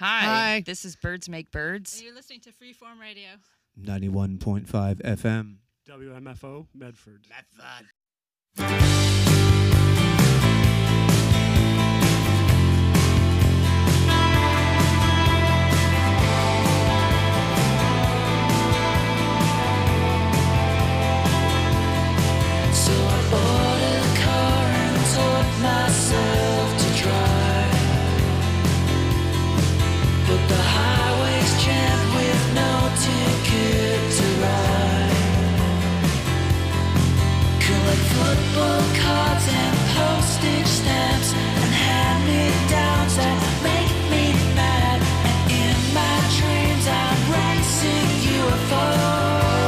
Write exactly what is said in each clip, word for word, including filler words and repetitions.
Hi. Hi. This is Birds Make Birds. And you're listening to Freeform Radio. ninety-one point five F M. W M F O, Medford. Medford. So I bought a car and taught myself to drive. But the highway's jammed with no ticket to ride. Collect football cards and postage stamps and hand-me-downs that make me mad. And in my dreams I'm racing U F Os.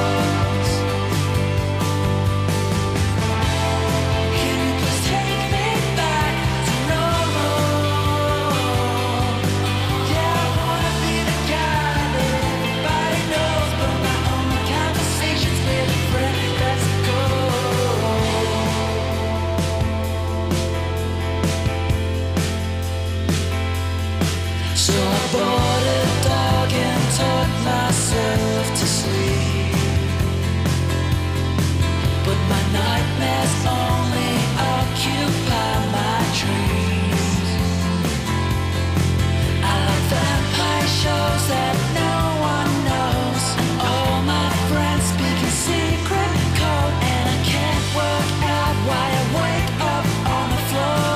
So I bought a dog and taught myself to sleep. But my nightmares only occupy my dreams. I like vampire shows that no one knows, and all my friends speak in secret code, and I can't work out why I wake up on the floor.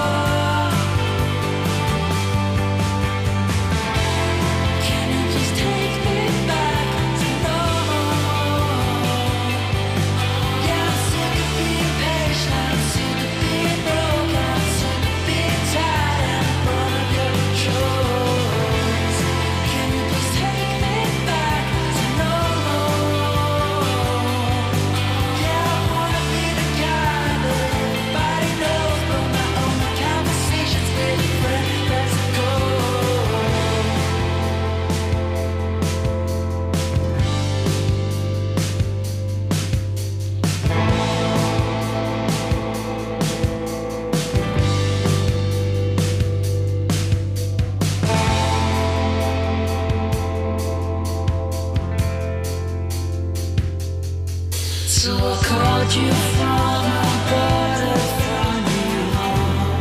So I called you from the border from you home,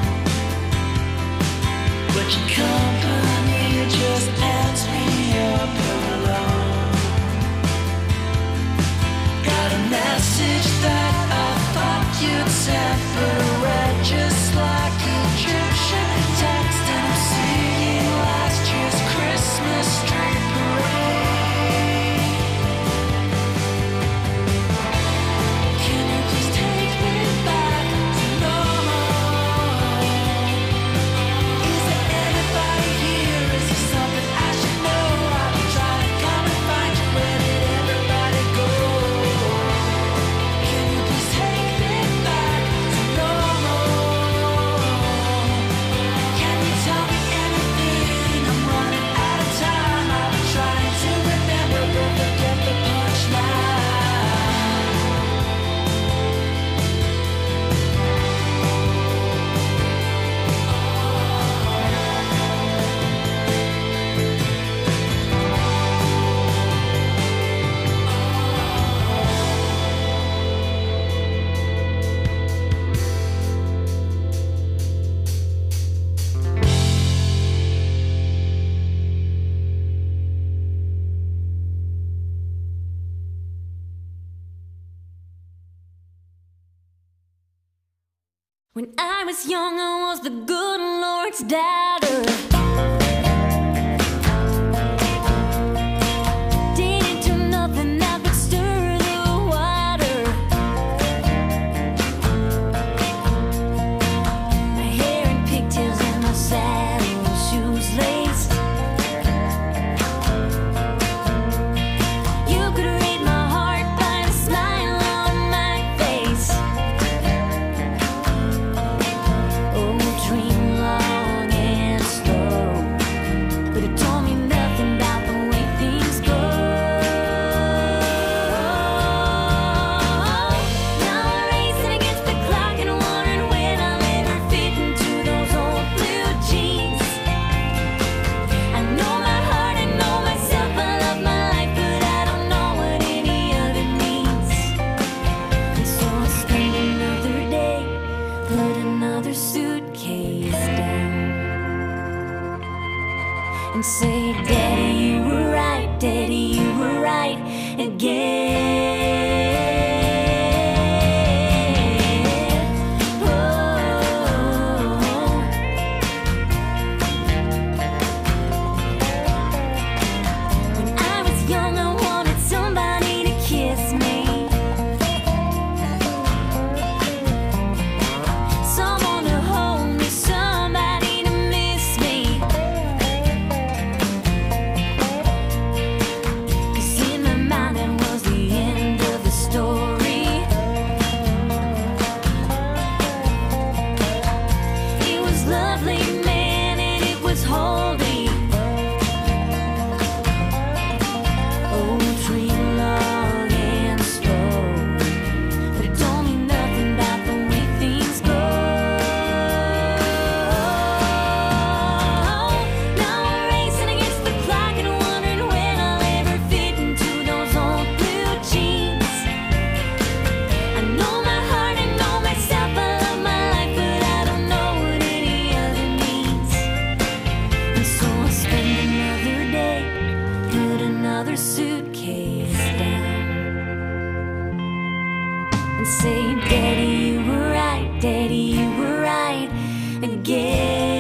but your company just ends me up alone. Got a message that I thought you'd sent, but I read just like Egyptian text, and I'm seeing last year's Christmas tree parade. When I was young, I was the good Lord's daughter. Didn't do nothing that would stir the water. My hair in pigtails and my saddle shoes laced. You could read my heart by the smile on my face. Oh, dream long and and say, Daddy, you were right, Daddy, you were right again.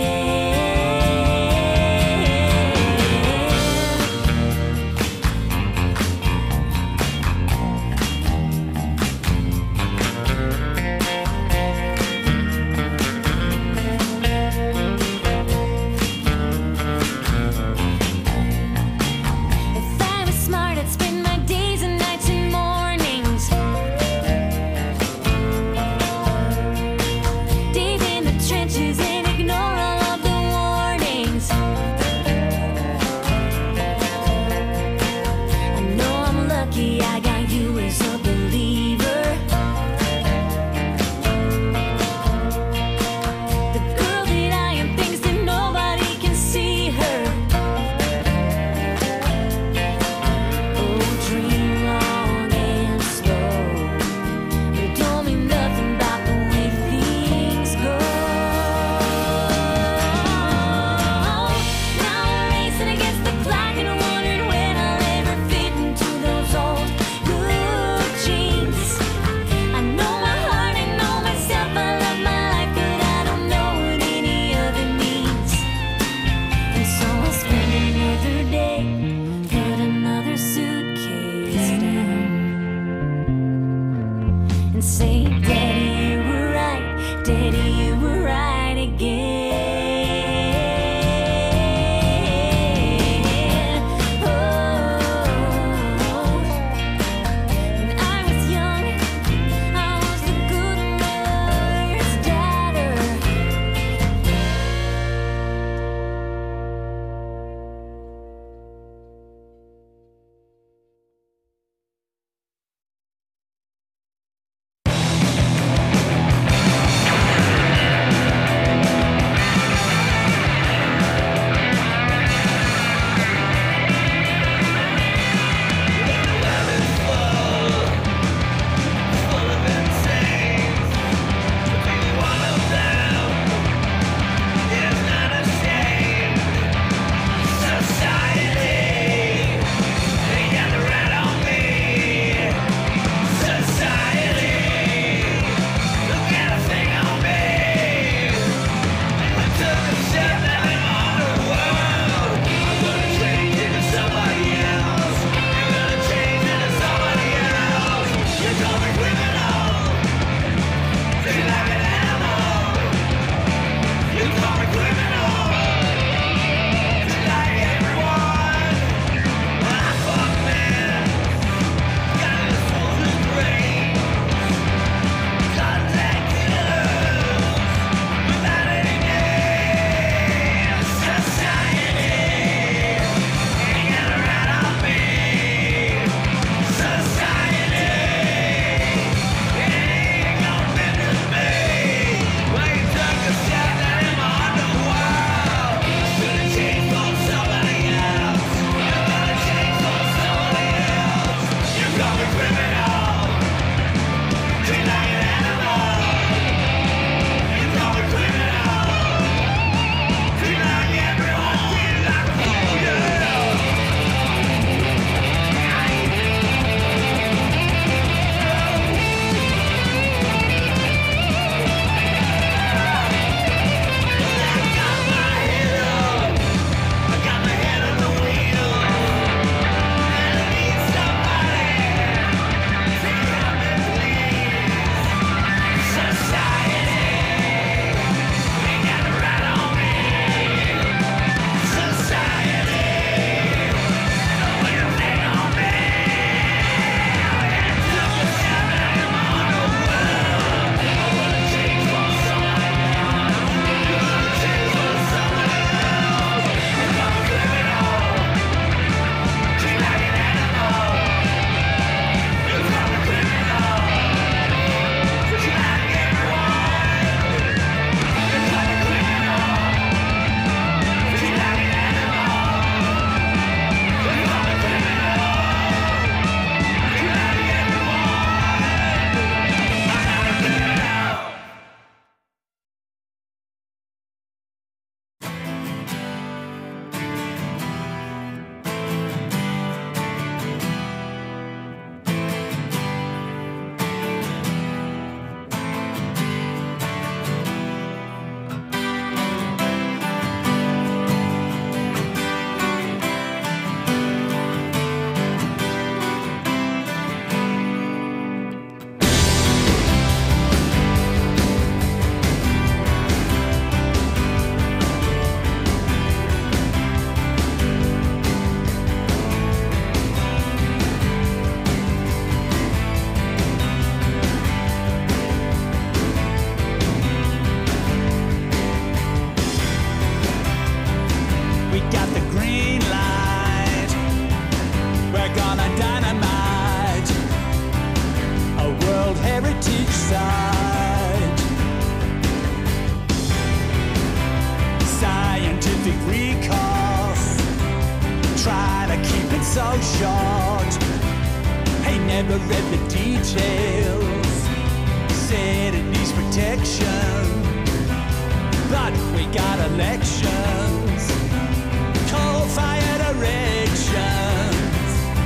shot. He never read the details, said it needs protection, but we got elections, coal-fired erections.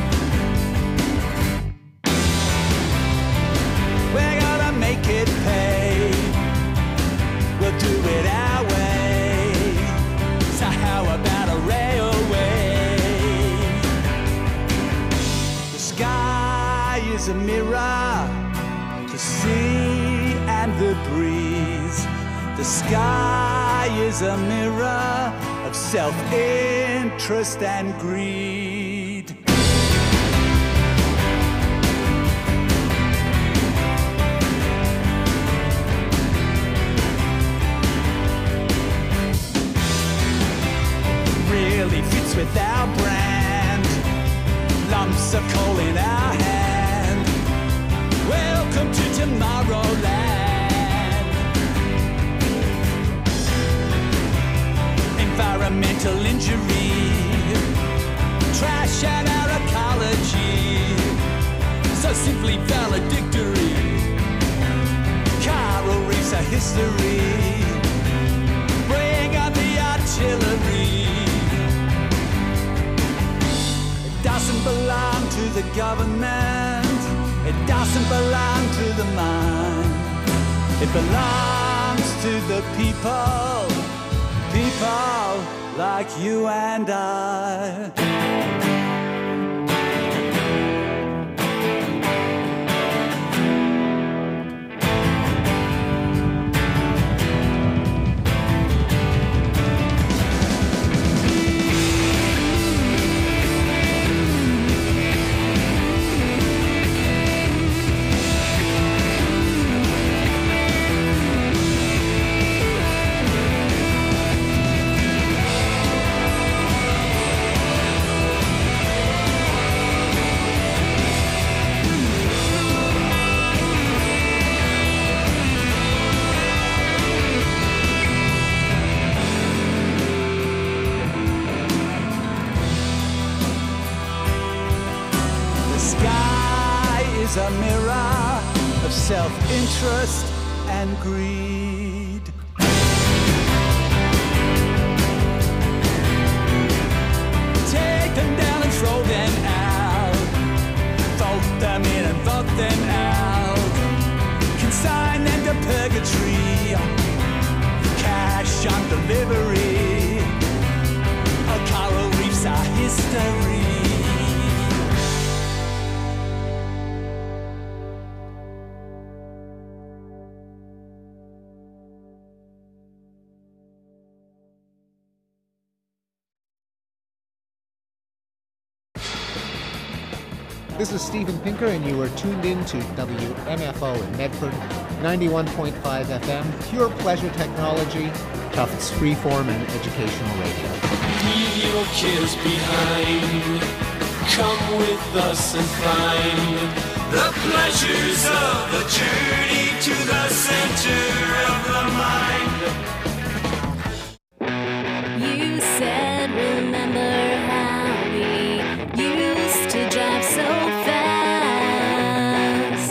We're gonna make it pay, we'll do it our way. So how about a railway? The sky is a mirror, the sea and the breeze. The sky is a mirror of self-interest and greed. Really fits with our brand, lumps of coal in our hand. Welcome to Tomorrowland. Environmental injury, trash and our ecology, so simply valedictory. Coral reefs are history, bring on the artillery. It doesn't belong to the government, it doesn't belong to the mind, it belongs to the people. People like you and I. A mirror of self-interest and greed. Take them down and throw them out, fold them in and vote them out, consign them to purgatory, cash on delivery. Our coral reefs are history. This is Steven Pinker, and you are tuned in to W M F O in Medford, ninety-one point five F M, pure pleasure technology, Tufts freeform and educational radio. Leave your cares behind, come with us and find the pleasures of the journey to the center of the mind. You said, remember how we used to drive so fast.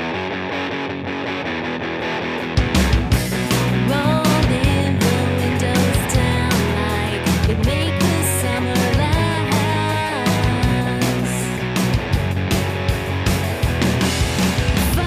Rolling the windows down like it make the summer last.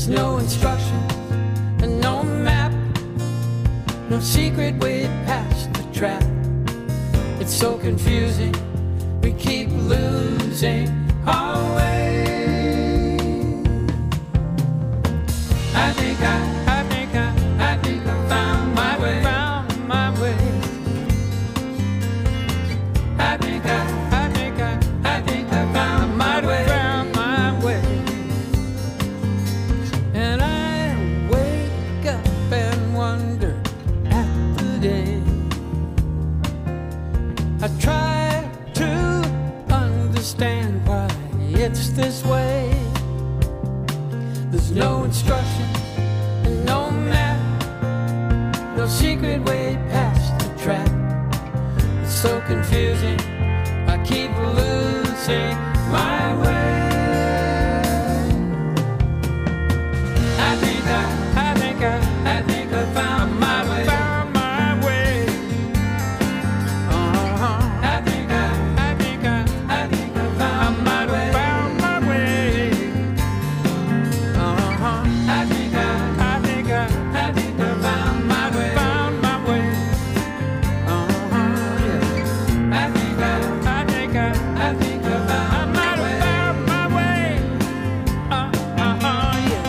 There's no instructions and no map, no secret way past the trap. It's so confusing, we keep losing our way. I think I, I think I, I think I found my way, found my way. I think I, I think I, I think I found my way, found my way. And I wake up and wonder at the day. I try to understand why it's this way. There's no instruction and no map, no secret way past the trap. It's so confusing, I keep losing my way. I think I, I think I, I think I found my way, found my way. Uh-huh. I think I, I think I, I think I found my way, found my way. Uh-huh. I think I, I think I, I think I found my way, found my way. Uh-huh. Yeah. I think I, I think I, I think I found my way, found my way. Uh-huh. Yeah.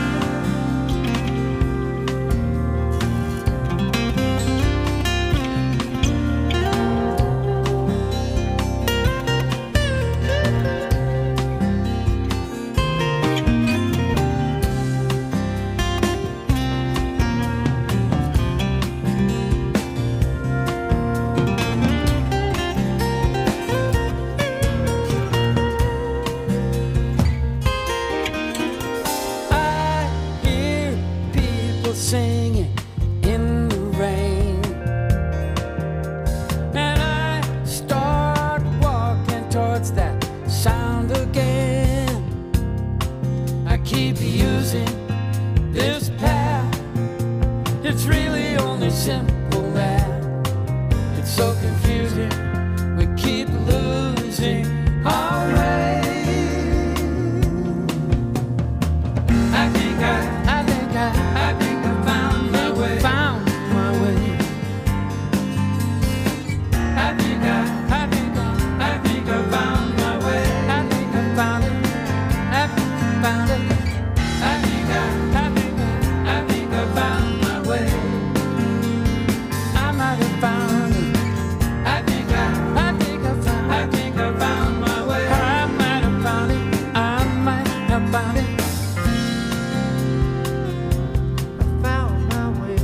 I hear people singing in the rain, and I start walking towards that sound again. I keep using this path, it's really only simple math. It's so confusing, we keep losing our way. I think I, I think I, I think I found my way, found my way. I think I, I think I, I think I found my way. I think I found it, I found it. I think I, I think I, I think I found my way. I might have found it. I think I, I think I found, I think I found my way. I might have found it. I might have found it. I found my way.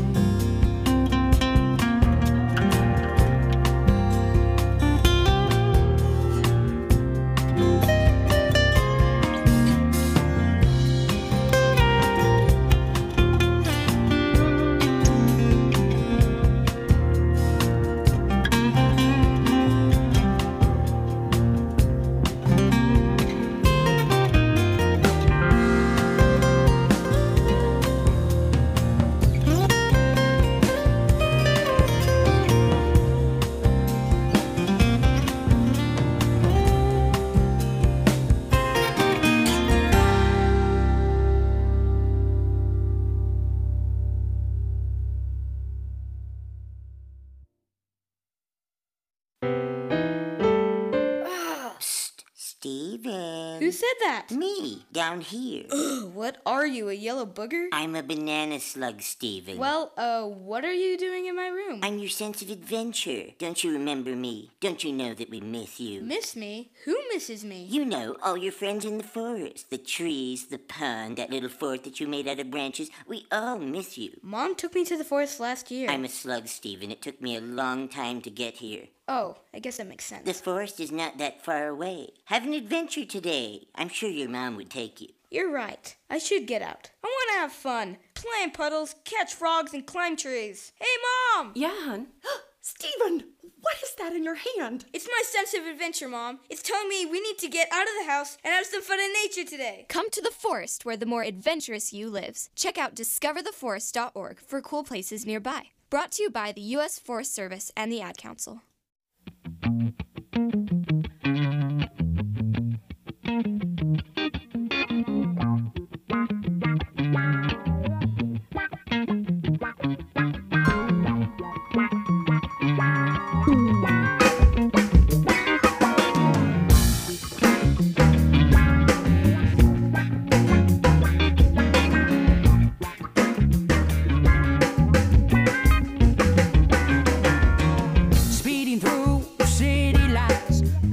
Psst, Steven. Who said that? Me, down here. What are you, a yellow booger? I'm a banana slug, Steven. Well, uh, what are you doing in my room? I'm your sense of adventure. Don't you remember me? Don't you know that we miss you? Miss me? Who misses me? You know, all your friends in the forest. The trees, the pond, that little fort that you made out of branches. We all miss you. Mom took me to the forest last year. I'm a slug, Steven. It took me a long time to get here. Oh, I guess that makes sense. The forest is not that far away. Have an adventure today. I'm sure your mom would take you. You're right. I should get out. I want to have fun. Play in puddles, catch frogs, and climb trees. Hey, Mom! Yeah, hon? Steven, what is that in your hand? It's my sense of adventure, Mom. It's telling me we need to get out of the house and have some fun in nature today. Come to the forest where the more adventurous you lives. Check out discover the forest dot org for cool places nearby. Brought to you by the U S Forest Service and the Ad Council.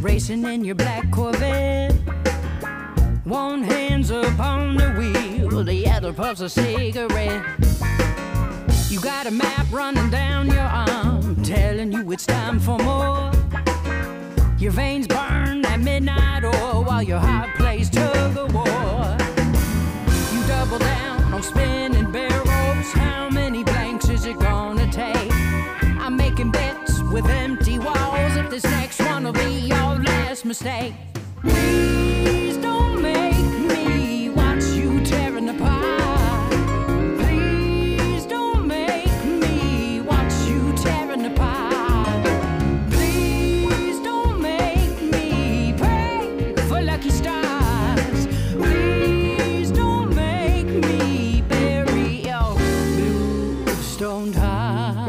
racing in your black Corvette. One hand's upon the wheel, the other puffs a cigarette. You got a map running down your arm, telling you it's time for more. Your veins burn at midnight oil while your heart plays tug of war. You double down on spinning barrels. How many blanks is it gonna take? I'm making bets with empty walls. If this next one will be your last mistake. Please don't make me watch you tearing apart. Please don't make me watch you tearing apart. Please don't make me pray for lucky stars. Please don't make me bury your blue stoned heart.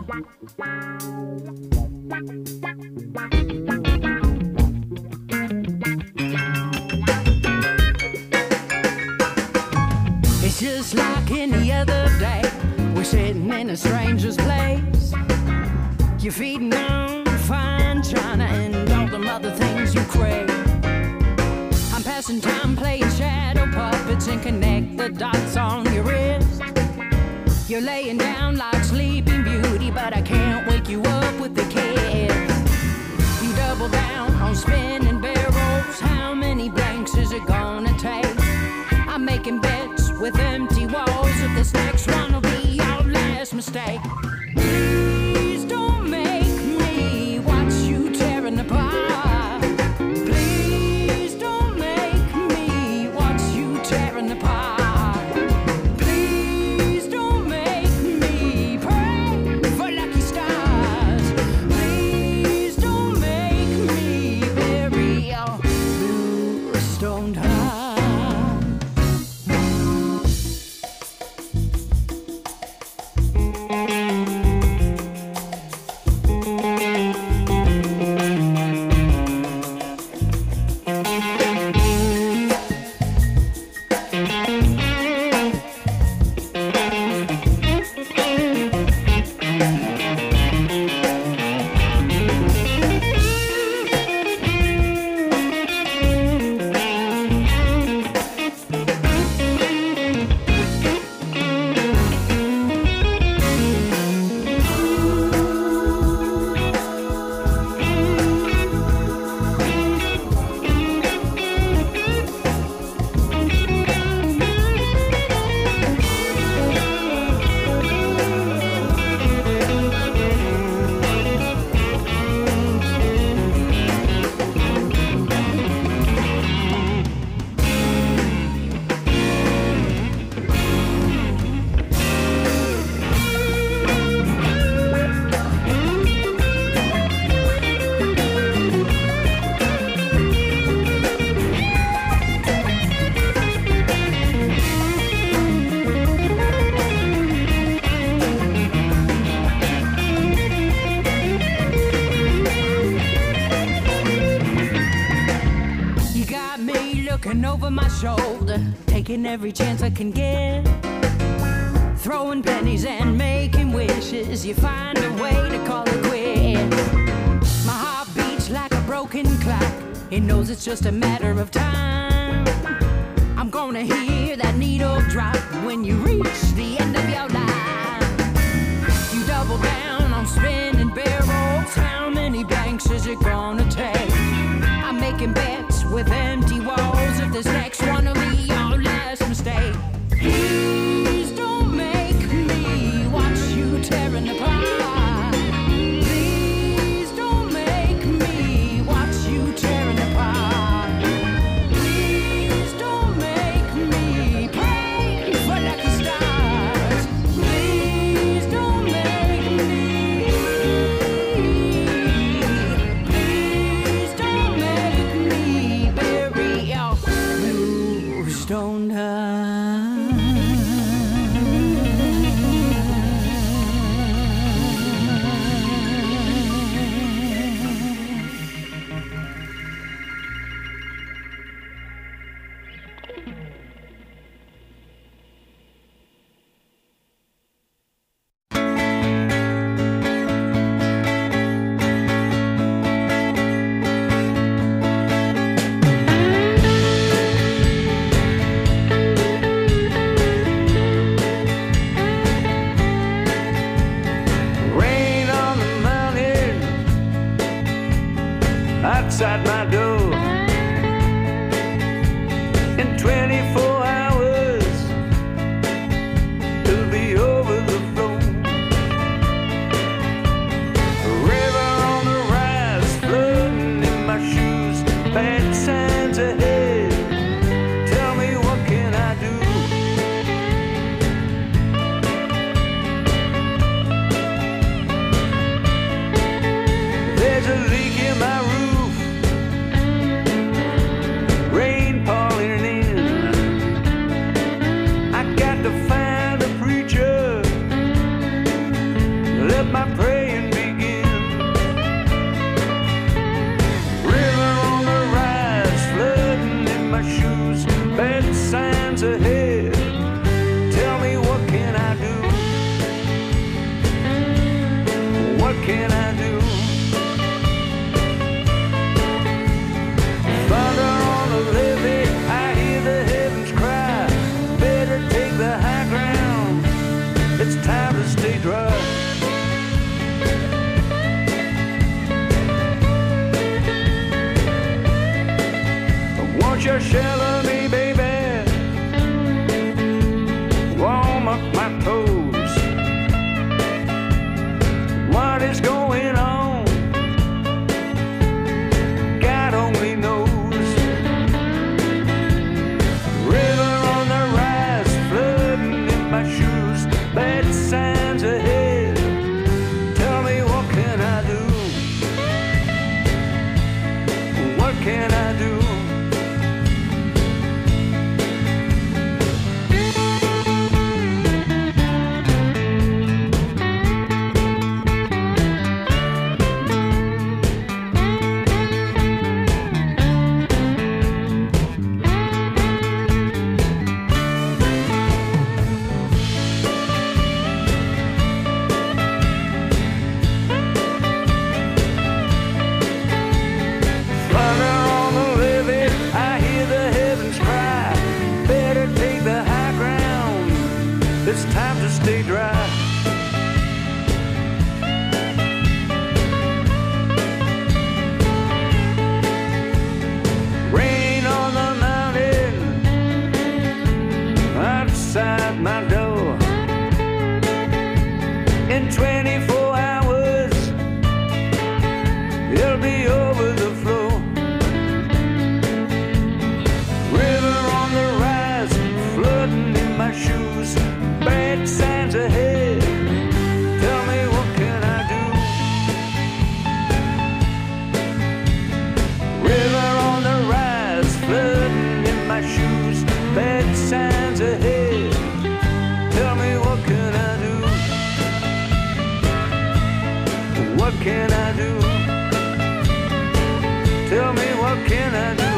It's just like any other day. We're sitting in a stranger's place. You're feeding on fine china and all them other things you crave. I'm passing time playing shadow puppets and connect the dots on your wrist. You're laying down like Sleeping Beauty, but I can't wake you up with a kiss. You double down on spinning barrels. How many blanks is it gonna take? I'm making bets with empty walls. If this next one will be your last mistake. Please don't make me watch you tearing apart. Please don't make me watch you tearing apart. Please don't make me pray for lucky stars. Please don't make me bury your blue stoned heart. Over my shoulder, taking every chance I can get, throwing pennies and making wishes. You find a way to call it quits. My heart beats like a broken clock. It knows it's just a matter of time. I'm gonna hear that needle drop when you reach the end of your life. You double down on spinning barrels. How many blanks is it gonna take? I'm making bets with empty walls. If this next one will be your last mistake. Please don't make me watch you tearing apart. Please don't make me watch you tearing apart. Please don't make me pray for lucky stars. Please don't make me. Please outside my door. In twenty-four hours, it'll be over the floor. A river on the rise, flooding in my shoes, bad signs ahead. Tell me, what can I do? There's a leak in my roof, rain pouring in. I got to find a preacher, let my praying begin. River on the rise, flooding in my shoes, bad signs ahead. Tell me, what can I do? What can I do? Thunder on the levee, I hear the heavens cry. Better take the high ground, it's time to stay dry. Won't you shelter me, baby? Warm up my toes. What is going on? God only knows. River on the rise, flooding in my shoes, bad signs ahead. Tell me, what can I do? What can I do? Thunder on the levee, I hear the heavens cry. Better take the high ground, it's time to stay dry. Rain on the mountain, outside my door. In twenty-four hours, it'll be over the floor. River on the rise, flooding in my shoes, bad signs ahead. Tell me, what can I do? River on the rise, flooding in my shoes, bad signs ahead. Tell me, what can I do? What can I do? Tell me, what can I do?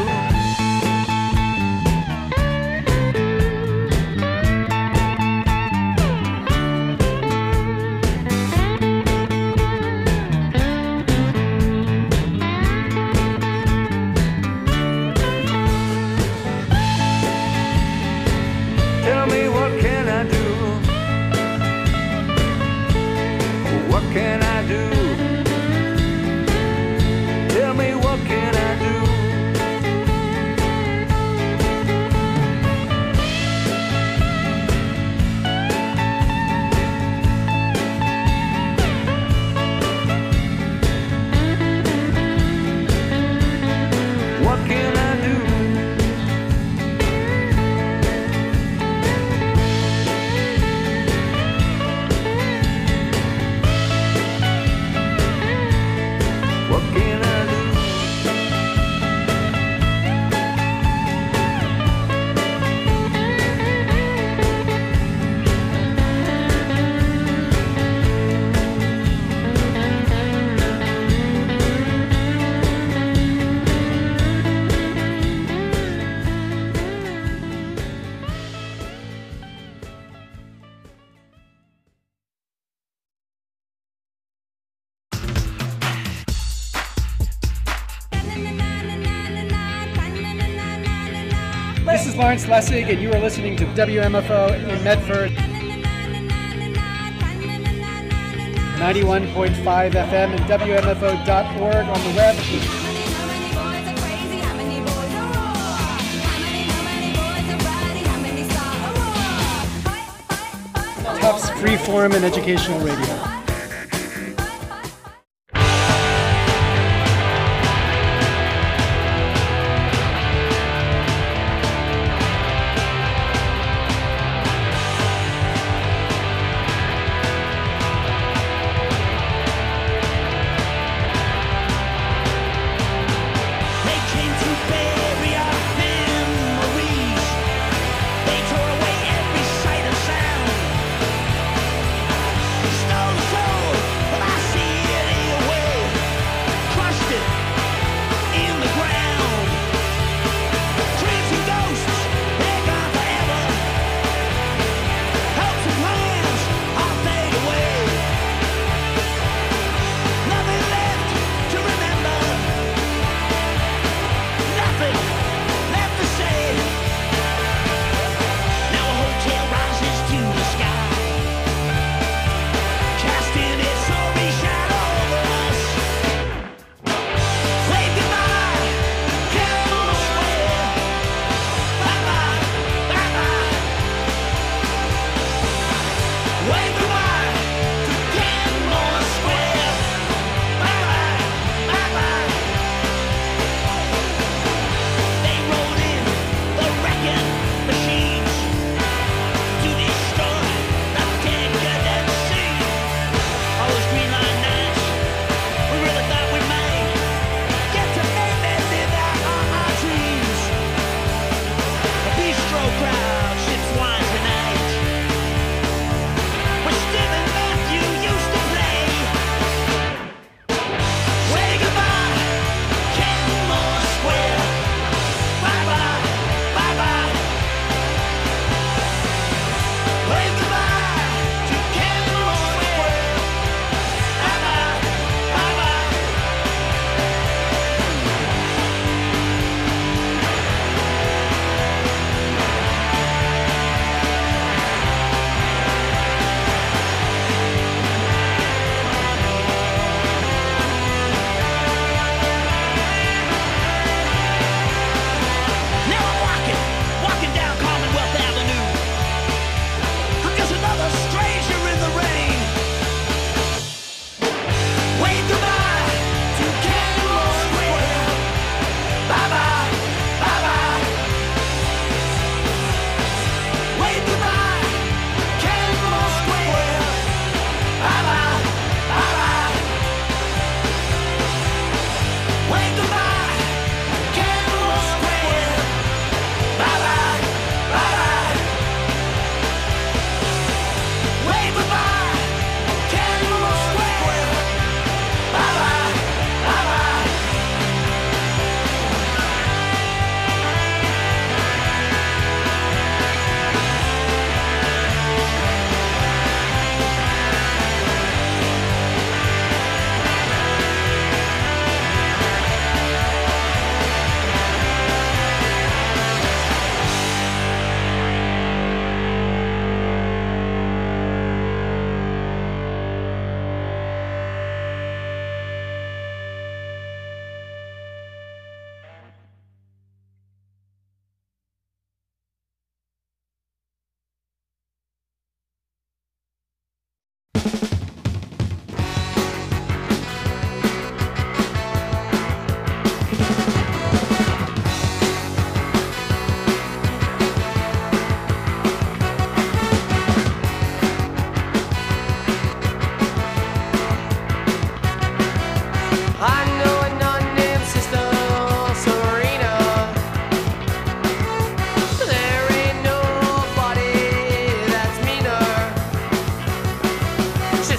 Tell me, what can I do? What can I do? Tell me, what can I do? What can I do? What can I do? This is Lawrence Lessig, and you are listening to W M F O in Medford. ninety-one point five F M and W M F O dot org on the web. Tufts Freeform and Educational Radio. She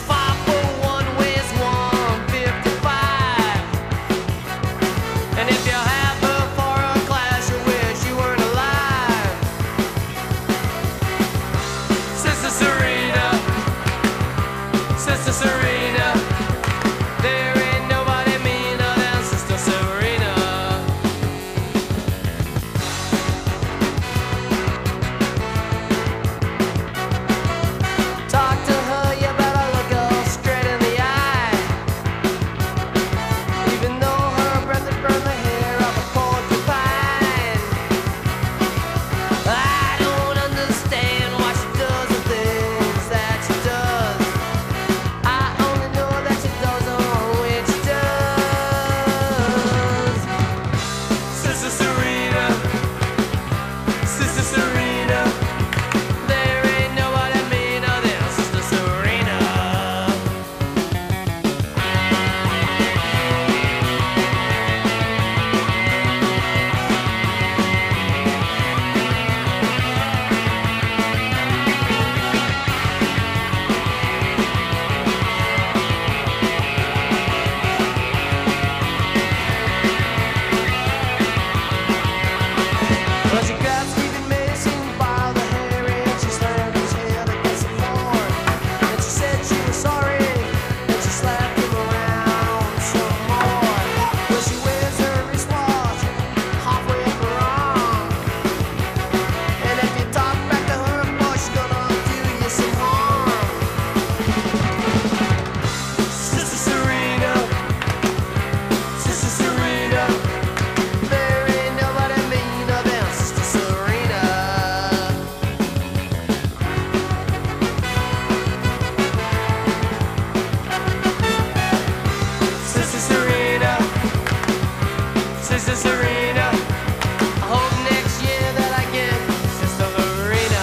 Sister Serena. I hope next year that I get Sister Lorena.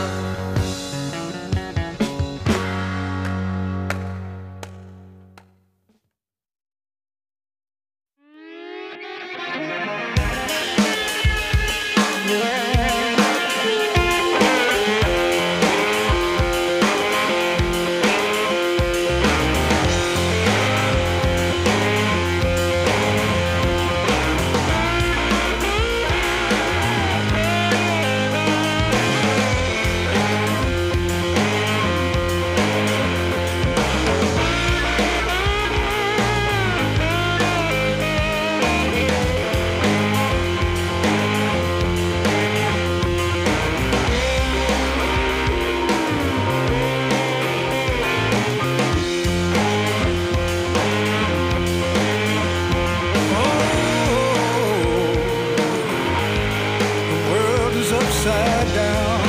Upside down.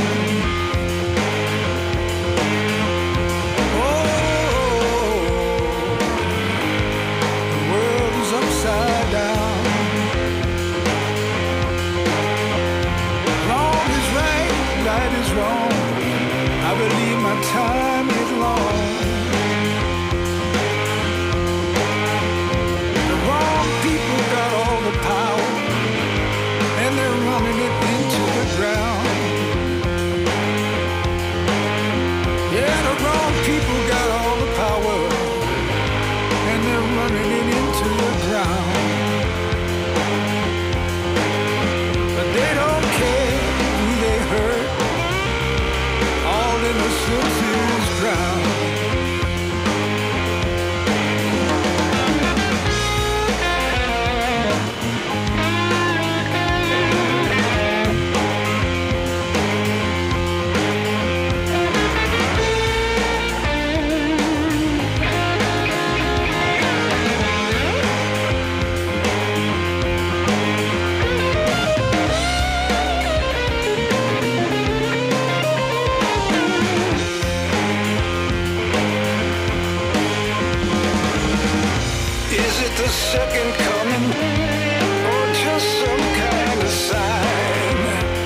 Oh, the world is upside down. Wrong is right, right is wrong. I believe my time is long. The wrong people got all the power, and they're running it into the ground. Yeah, the wrong people got all the power, and they're running it into the ground. But they don't care who they hurt. All innocence is drowned. The second coming, or just some kind of sign?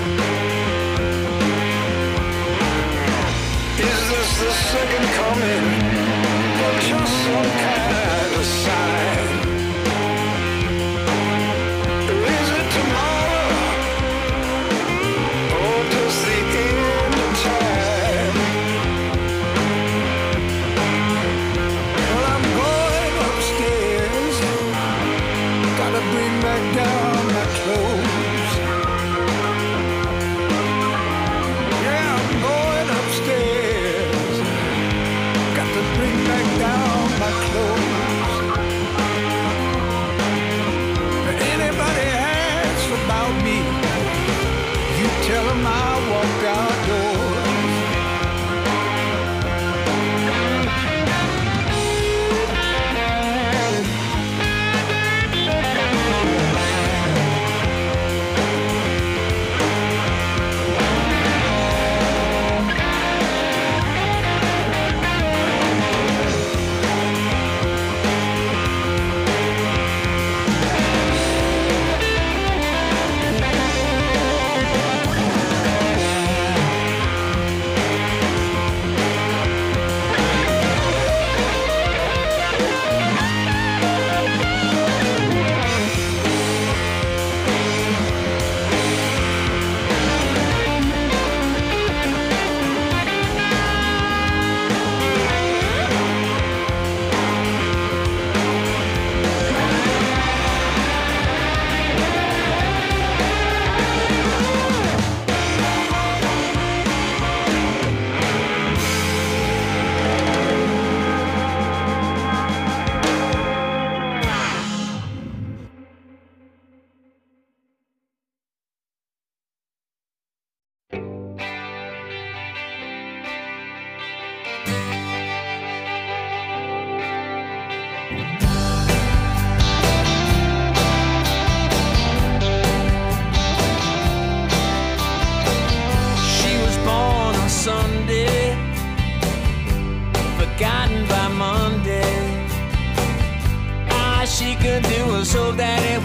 Is this the second coming, or just some kind of sign? Is it tomorrow, or just the end of time? Well, I'm going upstairs, gotta bring back down my clothes. Yeah, I'm going upstairs, got to bring back down my clothes. If anybody asks about me, you tell them I walked outdoors.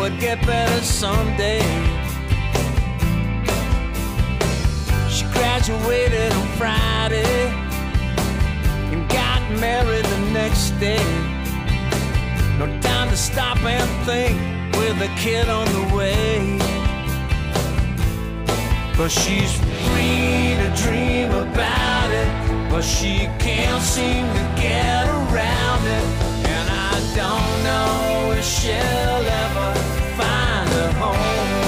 would get better someday. She graduated on Friday and got married the next day. No time to stop and think with a kid on the way. But she's free to dream about it, but she can't seem to get around it. And I don't know if she'll ever find a home.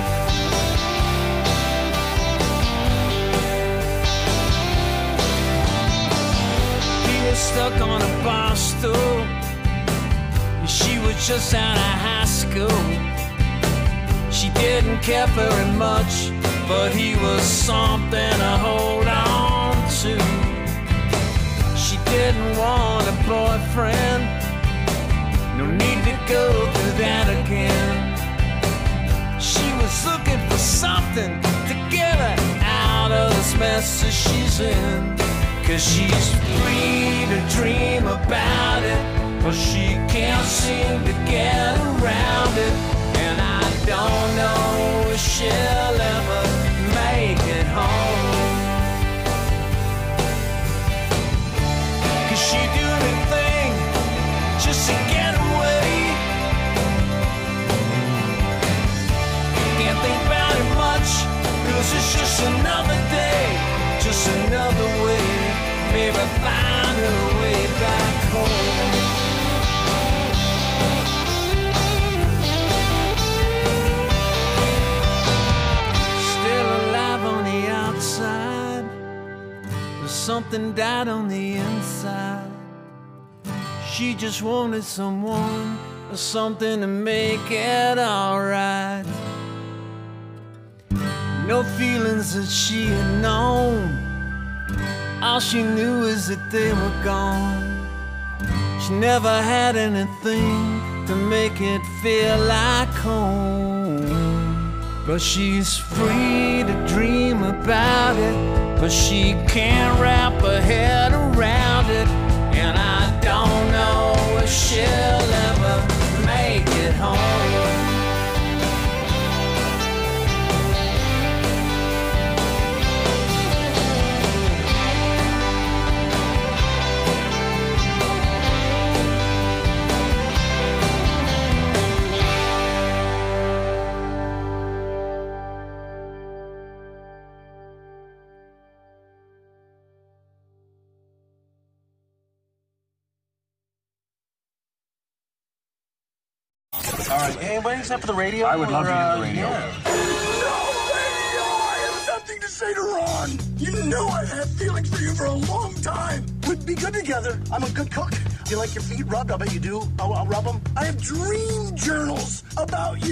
He was stuck on a bar stool. She was just out of high school. She didn't care very much, but he was something to hold on to. She didn't want a boyfriend. No need to go through that again. She was looking for something to get her out of this mess that she's in. Cause she's free to dream about it, but she can't seem to get around it. And I don't know if she'll ever make it home. Cause she'd do anything just to get away. Can't think about it much, cause it's just another day, just another way. Maybe find her way back home. But something died on the inside. She just wanted someone or something to make it alright. No feelings that she had known. All she knew is that they were gone. She never had anything to make it feel like home. But she's free to dream about it, but she can't wrap her head around it. And I don't know if she'll ever make it home. All right, anybody except for the radio? I would love or, to uh, hear the radio. Yeah. I have something to say to Ron. You know I've had feelings for you for a long time. We'd be good together. I'm a good cook. Do you like your feet rubbed? I bet you do. I'll, I'll rub them. I have dream journals about you.